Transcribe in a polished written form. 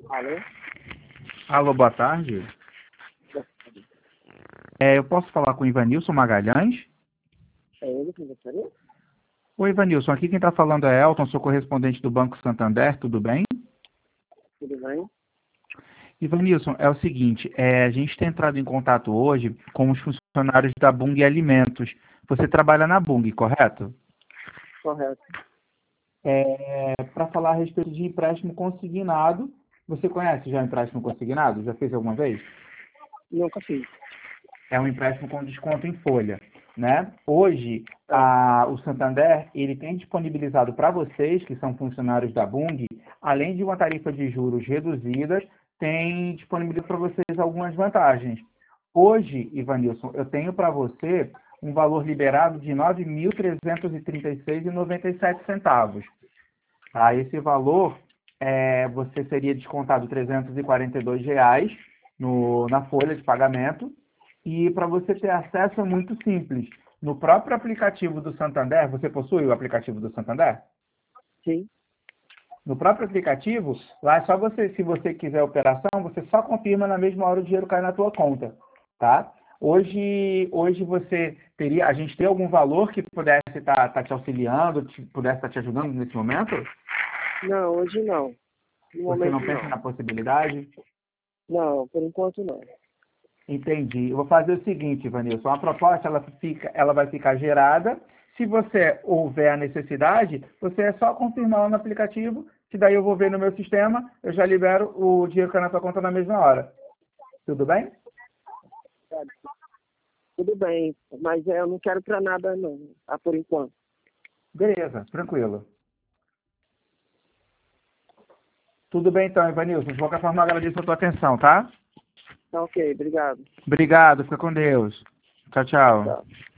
Alô? Alô, boa tarde. Eu posso falar com o Ivanilson Magalhães? É ele que gostaria? Oi, Ivanilson, aqui quem está falando é Elton, sou correspondente do Banco Santander, tudo bem? Tudo bem? Ivanilson, é o seguinte, a gente tem entrado em contato hoje com os funcionários da Bung Alimentos. Você trabalha na Bung, correto? Correto. Para falar a respeito de empréstimo consignado, você conhece já empréstimo consignado? Já fez alguma vez? Nunca fiz. É um empréstimo com desconto em folha, né? Hoje, Ah, o Santander, ele tem disponibilizado para vocês, que são funcionários da Bung, além de uma tarifa de juros reduzidas, tem disponibilizado para vocês algumas vantagens. Hoje, Ivanilson, eu tenho para você um valor liberado de R$ 9.336,97. Tá? Esse valor, você seria descontado R$ 342 na folha de pagamento. E para você ter acesso é muito simples. No próprio aplicativo do Santander, você possui o aplicativo do Santander? sim. No próprio aplicativo, lá é só você, se você quiser a operação, você só confirma na mesma hora o dinheiro cai na tua conta, tá? Hoje você teria, a gente tem algum valor que pudesse estar te auxiliando, pudesse estar te ajudando nesse momento? Não, hoje não. No Você momento não pensa não. na possibilidade? Não, por enquanto não. Entendi. Eu vou fazer o seguinte, Vanilson. A proposta ela vai ficar gerada. Se você houver a necessidade, você é só confirmar no aplicativo, que daí eu vou ver no meu sistema, eu já libero o dinheiro que é na sua conta na mesma hora. Tudo bem? Tudo bem, mas eu não quero pra nada não, por enquanto. Beleza, tranquilo. Tudo bem então, Ivanilson. De qualquer forma, eu agradeço a tua atenção, tá? Tá ok, obrigado. Obrigado, fica com Deus. Tchau, tchau. Tchau.